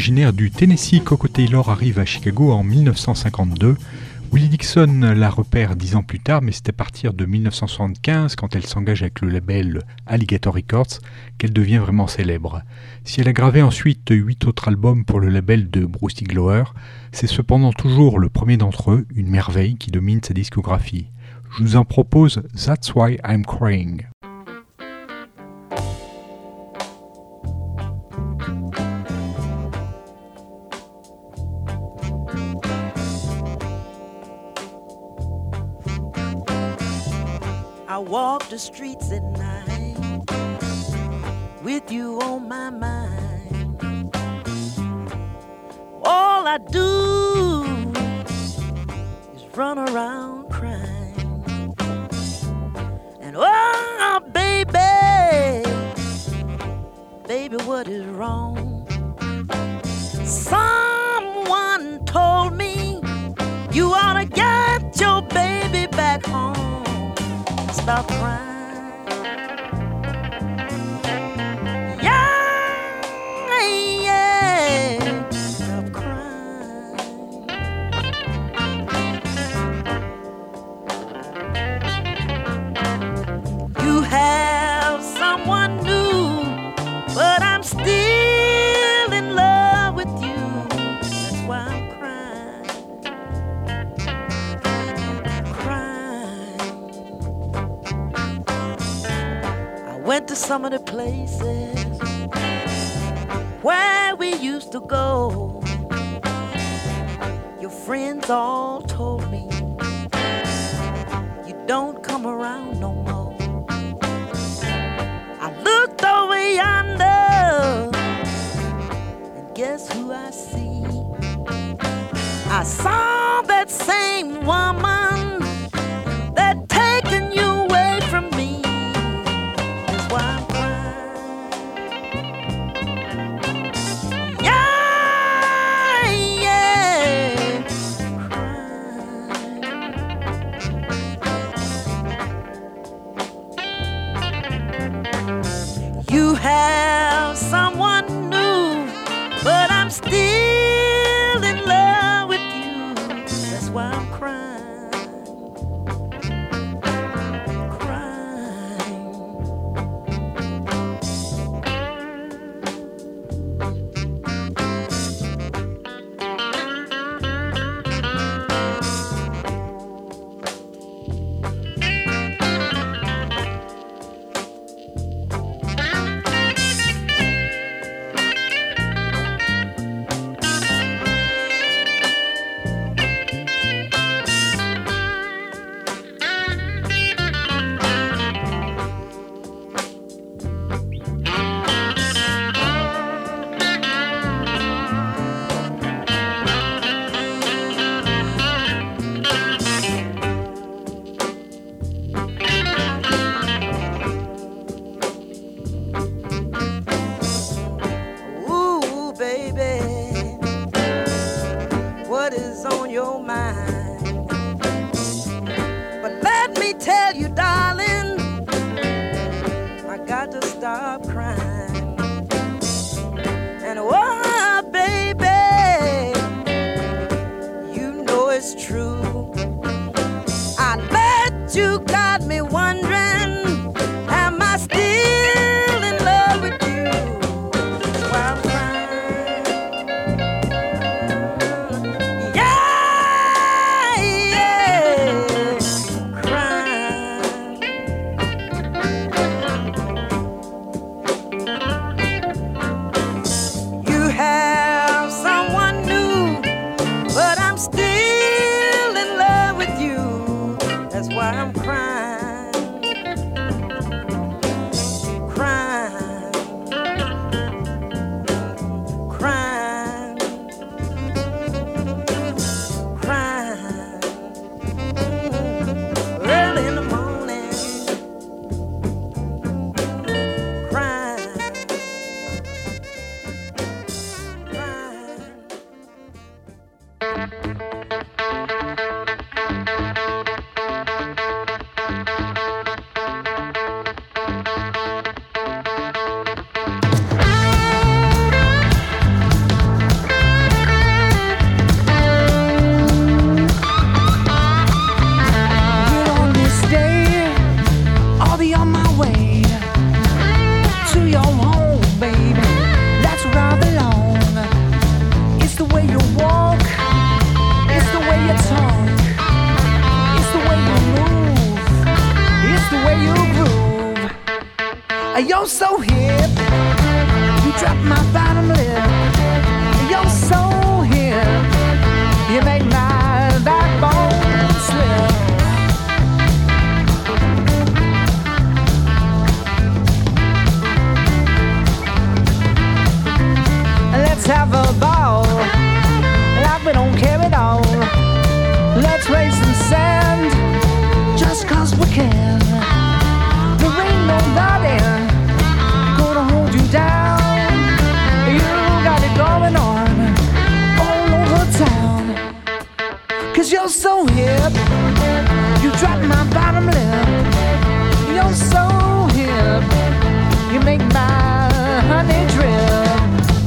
Originaire du Tennessee, Coco Taylor arrive à Chicago en 1952. Willie Dixon la repère 10 ans plus tard, mais c'est à partir de 1975, quand elle s'engage avec le label Alligator Records, qu'elle devient vraiment célèbre. Si elle a gravé ensuite 8 autres albums pour le label de Bruce Iglauer, c'est cependant toujours le premier d'entre eux, une merveille qui domine sa discographie. Je vous en propose That's Why I'm Crying. I walk the streets at night with you on my mind. All I do is run around crying. And oh, baby, baby, what is wrong? Someone told me you ought to get your baby back home. Stop crying. Yeah, yeah. Stop crying. You have someone new, but I'm still in love with you. That's why I'm went to some of the places where we used to go. Your friends all told me you don't come around no more. I looked over yonder and guess who I see? I saw that same woman that taken you away from me. You have someone new, but I'm still in love with you. That's why I'm crying. Still in love with you. That's why I'm crying. You're so hip, you drop my bottom lip. You're so hip, you make my backbone slip. Let's have a ball, like we don't care at all. Let's raise some sand, just cause we can. There ain't nobody gonna hold you down. You got it going on all over town. Cause you're so hip, you drop my bottom lip. You're so hip, you make my honey drip.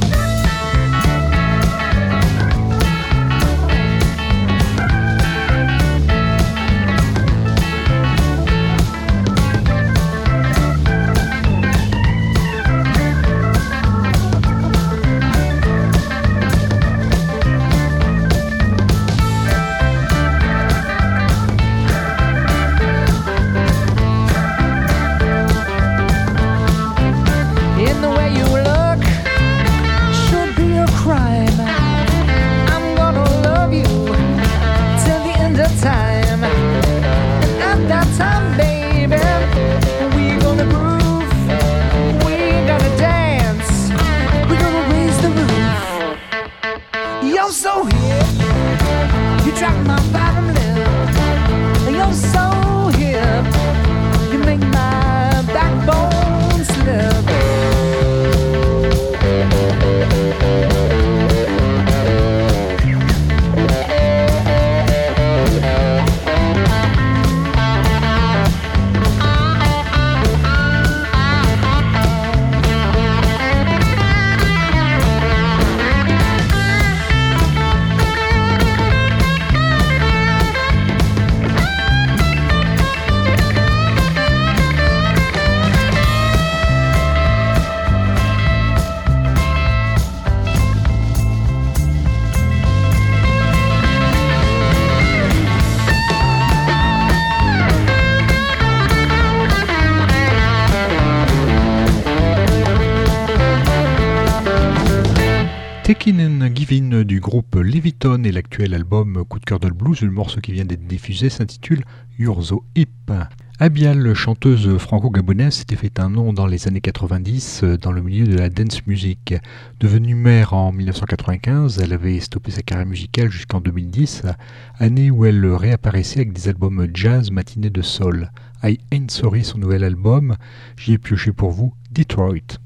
Taking and Giving du groupe Leviton et l'actuel album Coup de cœur de le blues, le morceau qui vient d'être diffusé s'intitule You're So Hip. Abial, chanteuse franco-gabonaise, s'était fait un nom dans les années 90 dans le milieu de la dance music. Devenue mère en 1995, elle avait stoppé sa carrière musicale jusqu'en 2010, année où elle réapparaissait avec des albums jazz matinés de soul. I Ain't Sorry, son nouvel album, j'y ai pioché pour vous, Detroit.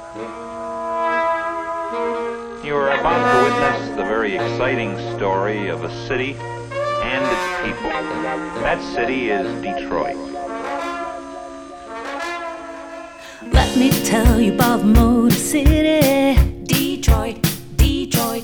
You are about to witness the very exciting story of a city and its people. That city is Detroit. Let me tell you about Motor City, Detroit, Detroit.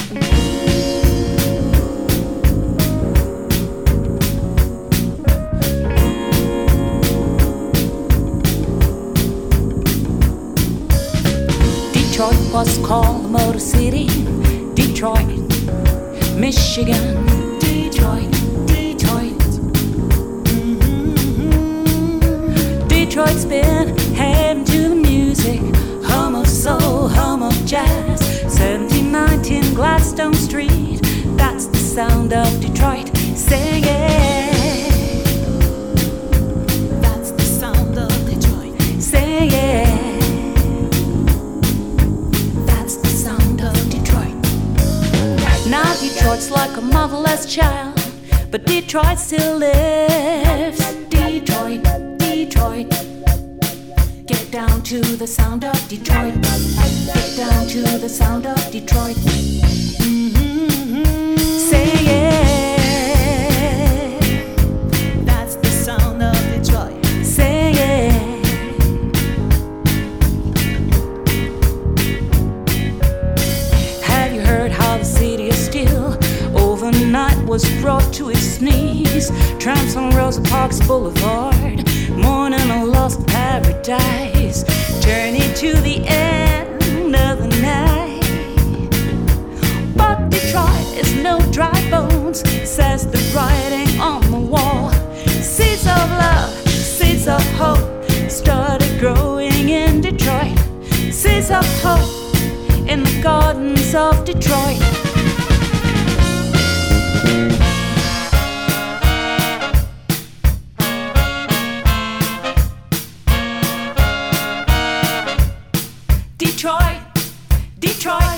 Detroit was called the Motor City, Detroit, Michigan, Detroit, Detroit. Detroit's been heading to the music, home of soul, home of jazz. 1719 Gladstone Street, that's the sound of Detroit. Sing it. That's the sound of Detroit. Sing it. Now Detroit's like a motherless child, but Detroit still lives. Detroit, Detroit. Get down to the sound of Detroit. Get down to the sound of Detroit. Say it. That's the sound of Detroit. Say it. Have you heard how the city of steel overnight was brought to its knees? Tramps on Rosa Parks Boulevard, mourning a lost paradise, journey to the end of the night. But Detroit is no dry bones, says the writing on the wall. Seeds of love, seeds of hope started growing gardens of Detroit. Detroit, Detroit.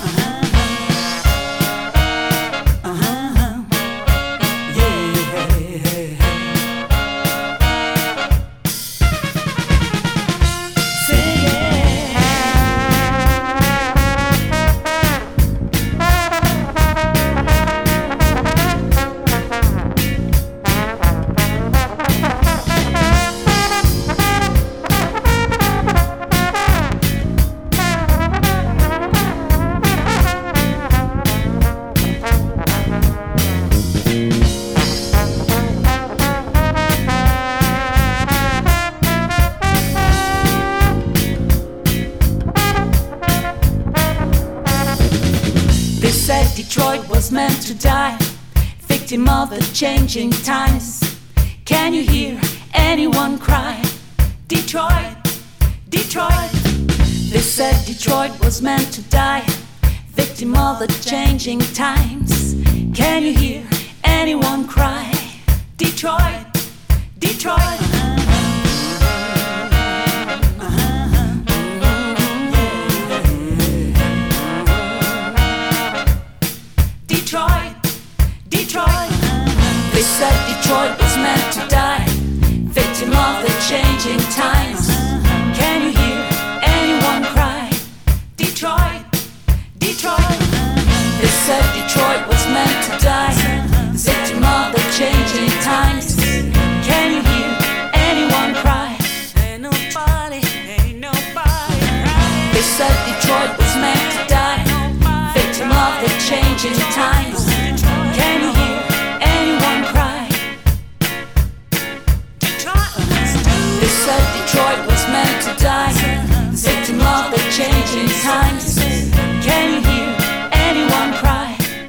Detroit was meant to die, victim of the changing times. Can you hear anyone cry? Detroit, Detroit. They said Detroit was meant to die, victim of the changing times. Can you hear anyone cry? Detroit, Detroit. Detroit, Detroit. They said Detroit was meant to die, victim of the changing times. Can you hear anyone cry? Detroit, Detroit. They said Detroit was meant to die, victim of the changing times. Can you hear anyone cry? Ain't nobody crying. They said Detroit was meant to die, victim of the changing times. Can you hear anyone cry? They said Detroit was meant to die, victim of the changing times. Can you hear anyone cry?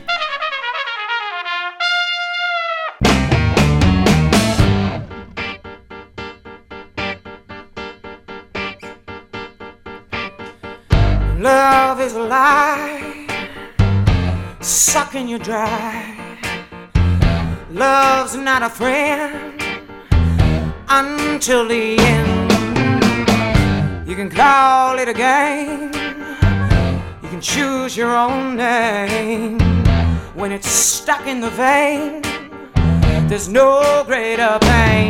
Love is a lie, sucking you dry. Love's not a friend until the end. You can call it a game, you can choose your own name. When it's stuck in the vein, there's no greater pain.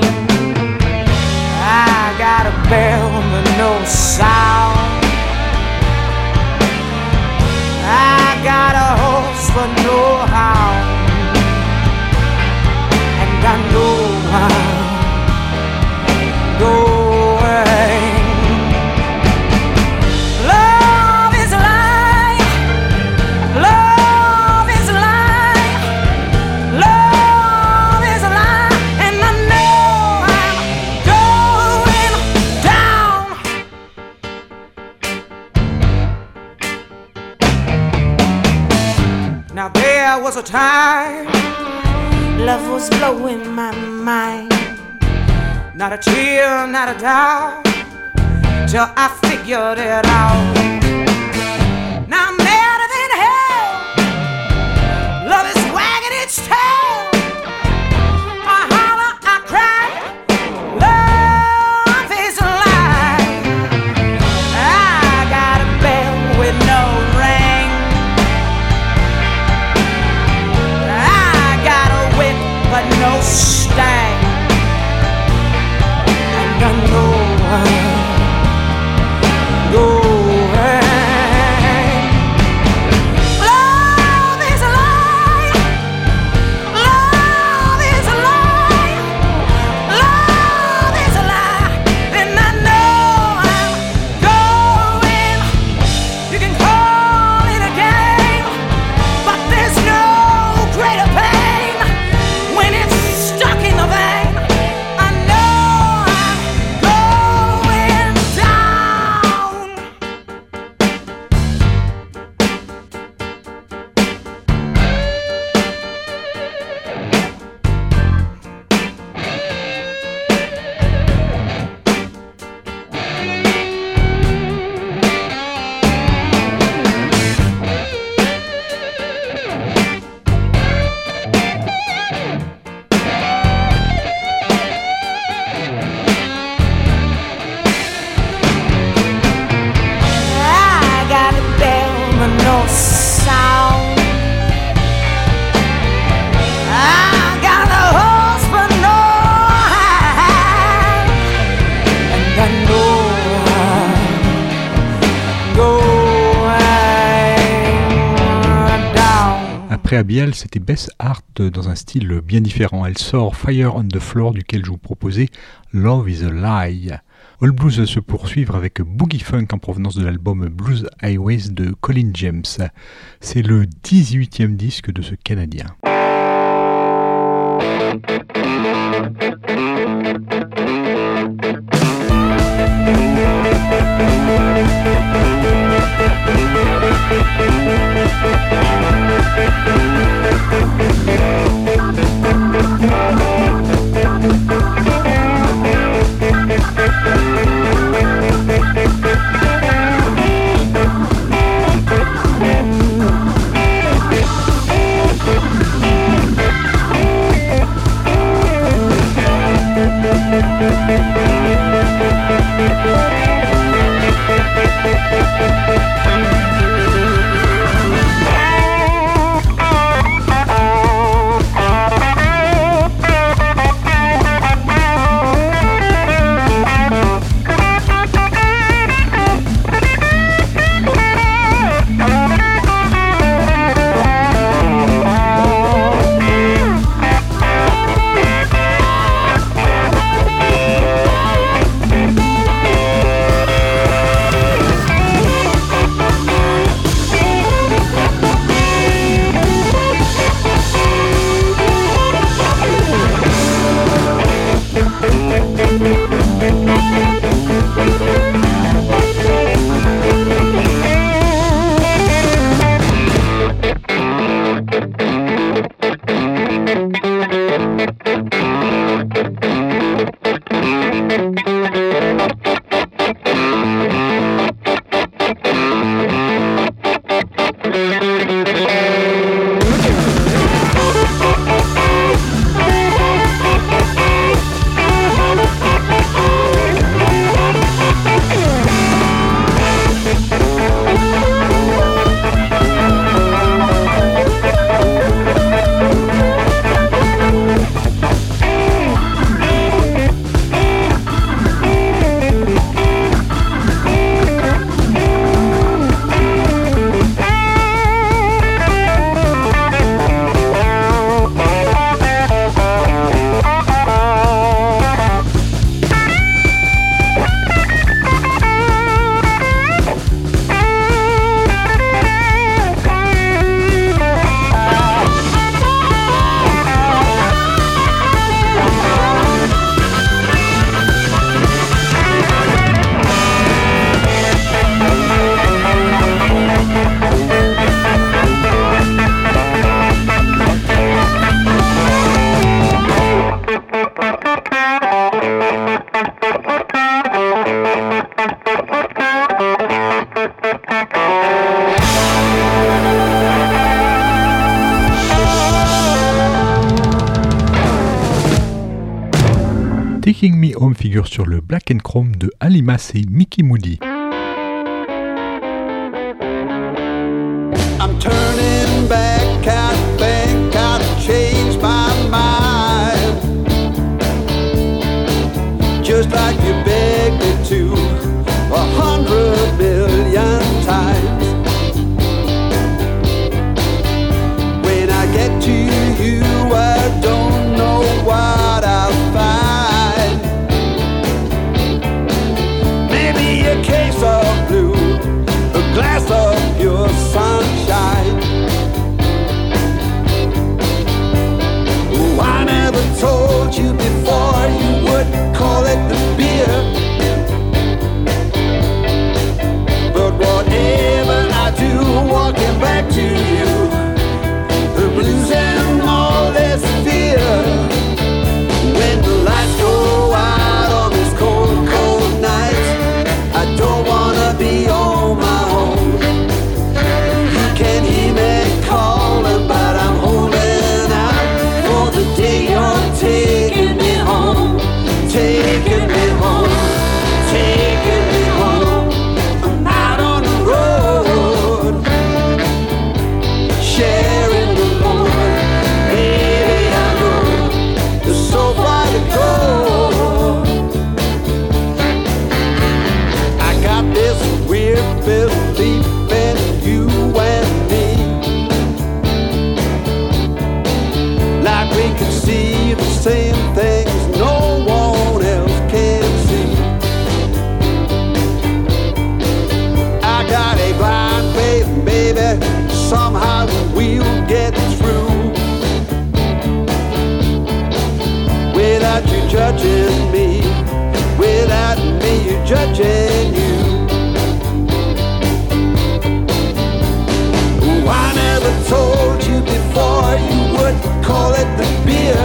I got a bell but no sound, I got a horse but no hound, and I know I'm going. Love is a lie, love is a lie, love is a lie, and I know I'm going down. Now there was a time love was blowing my mind, not a tear, not a doubt, till I figured it out. Now I'm madder than hell, love is wagging its tail. I holler, I cry, love is a lie. I got a bell with no ring, I got a whip but no stang, and I know I'm going. Love is a lie, love is a lie, love is a lie, and I know I'm going. You can call it a game, but there's no greater pain when it's stuck Après Abiel, c'était Beth Hart dans un style bien différent. Elle sort Fire on the Floor, duquel je vous proposais Love is a Lie. All Blues se poursuivre avec Boogie Funk en provenance de l'album Blues Highways de Colin James. C'est le 18e disque de ce Canadien. Taking Me Home figure sur le Black and Chrome de Alimas et Mickey Moody. I'm turning back, I think I've changed my mind. Just like you begged me to 100 million times. When I get to you, I don't know what I'll find. Maybe a case of blue, a glass of pure sunshine. Oh, I never told you before you would call it the beer. without you judging me, without me you judging you. Oh, I never told you before you would call it the beer,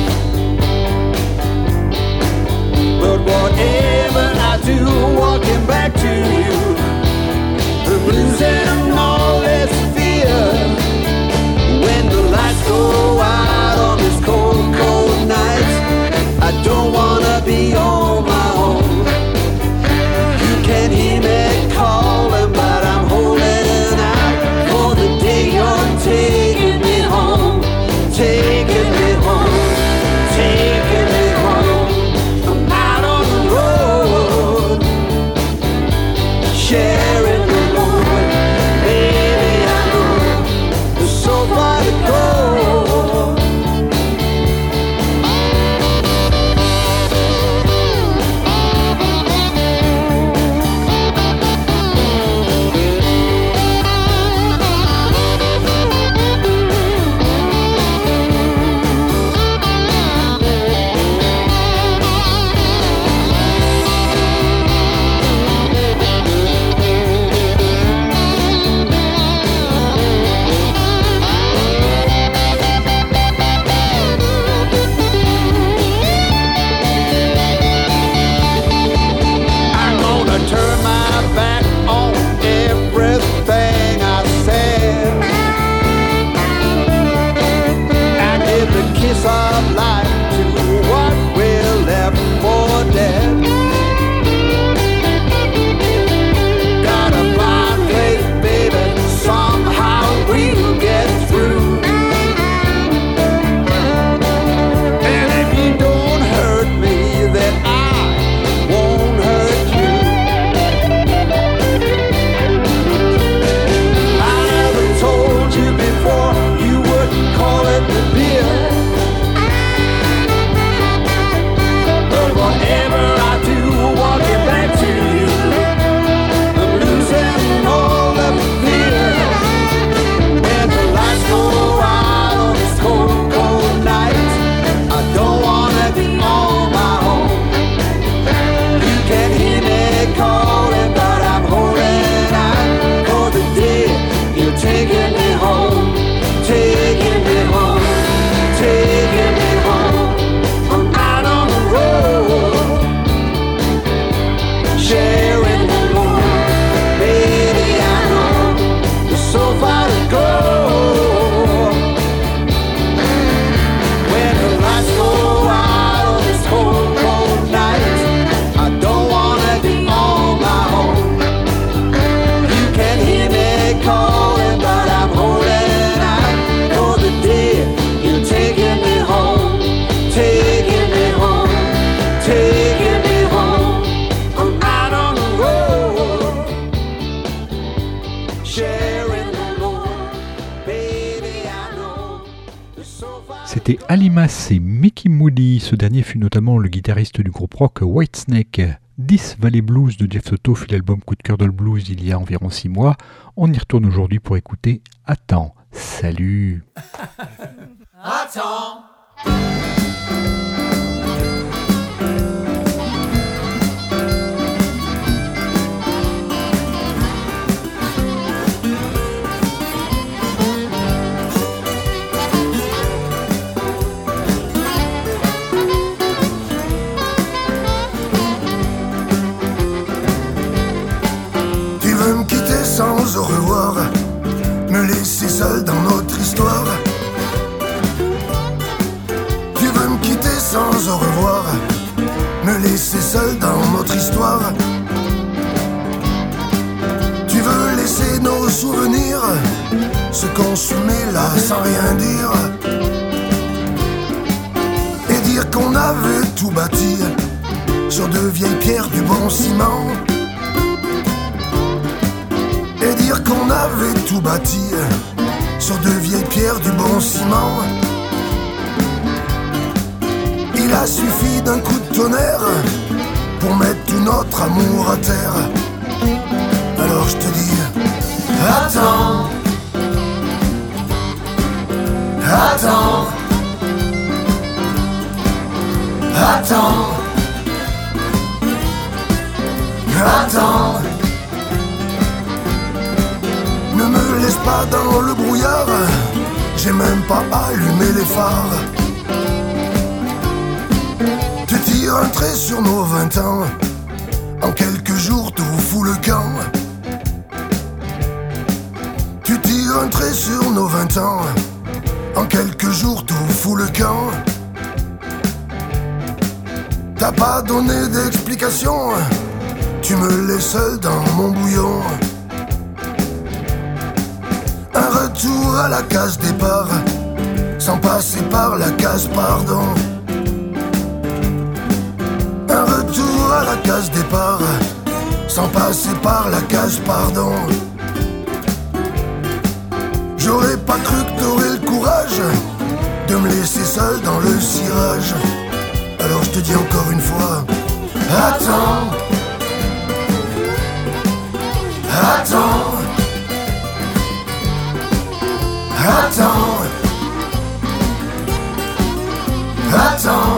but whatever I do, walking back to you, I'm losing all this fear. When the lights go out on this cold, cold night, I don't wanna be on my own. You can hear me calling, but I'm holding out for the day you're taking me home, taking me home, taking me home. I'm out on the road, sharing the road. Baby, I know there's so far to go. Of life to what we're left for dead. Got a blind faith, baby, somehow we'll get through. And if you don't hurt me, then I won't hurt you. I never told you before you would call it the beer, whatever I do, walking back to you, I'm losing all the fear. When the lights go out on this cold, cold night, I don't wanna be on my own. You can hear me calling, but I'm holding out for the day you're taking me home, taking me home, taking me home. I'm out on the road, sharing the road. Baby, I know there's so far to go. When the lights go out on this cold, cold night, I don't wanna be on my own. You can hear me calling, but I'm holding out for the day you're taking me home, taking me home, taking me home. I'm out on the road, sharing the load. Baby, I know there's so far. C'était Alimas et Mickey Moody. Ce dernier fut notamment le guitariste du groupe rock Whitesnake. 10 Valley Blues de Jeff Soto fut l'album coup de cœur de blues il y a environ 6 mois. On y retourne aujourd'hui pour écouter Attends. Salut. Attends. Tu veux me quitter sans au revoir, me laisser seul dans notre histoire. Tu veux me quitter sans au revoir, me laisser seul dans notre histoire. Tu veux laisser nos souvenirs se consumer là sans rien dire, et dire qu'on avait tout bâti sur de vieilles pierres du bon ciment, et dire qu'on avait tout bâti sur de vieilles pierres du bon ciment. Il a suffi d'un coup de tonnerre pour mettre tout notre amour à terre. Alors je te dis, attends, attends, Attends, attends. Ne me laisse pas dans le brouillard, j'ai même pas allumé les phares. Tu tires un trait sur nos 20 ans, en quelques jours tout fout le camp. Tu tires un trait sur nos 20 ans, en quelques jours tout fout le camp. T'as pas donné d'explication, tu me laisses seul dans mon bouillon. Un retour à la case départ, sans passer par la case pardon. Un retour à la case départ, sans passer par la case pardon. J'aurais pas cru que t'aurais le courage de me laisser seul dans le cirage. Alors je te dis encore une fois, attends, attends, attends, attends.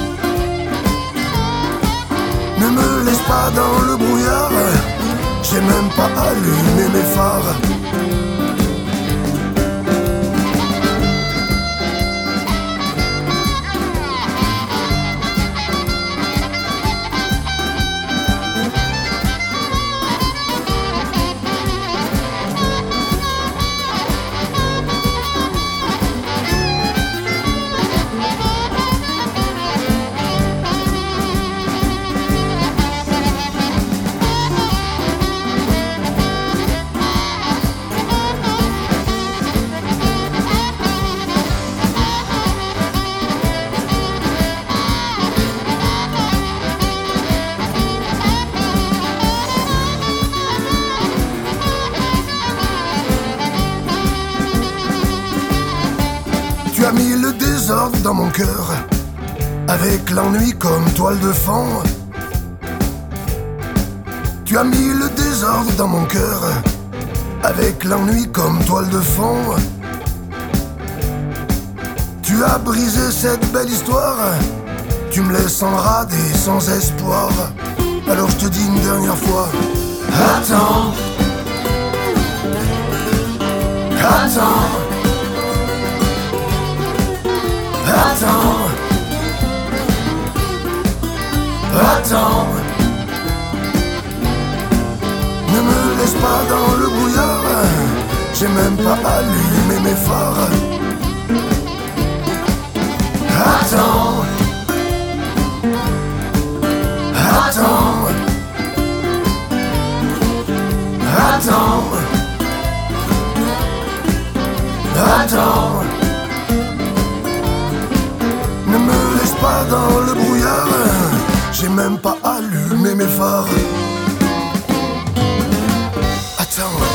Ne me laisse pas dans le brouillard, j'ai même pas allumé mes phares. Tu as mis le désordre dans mon cœur, avec l'ennui comme toile de fond. Tu as mis le désordre dans mon cœur, avec l'ennui comme toile de fond. Tu as brisé cette belle histoire, tu me laisses en rade et sans espoir. Alors je te dis une dernière fois, attends, attends, attends, attends. Ne me laisse pas dans le brouillard, j'ai même pas allumé mes phares. Attends, attends, attends, attends. Ne me laisse pas dans le brouillard, j'ai même pas allumé mes phares. Attends.